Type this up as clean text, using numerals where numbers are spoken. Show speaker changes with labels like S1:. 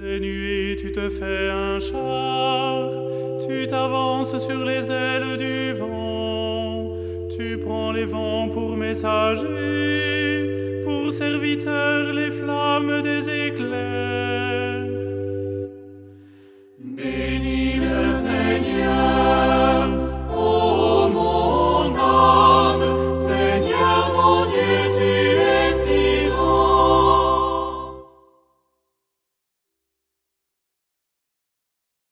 S1: Des nuées, tu te fais un char, tu t'avances sur les ailes du vent, tu prends les vents pour messagers, pour serviteurs les flammes des éclairs.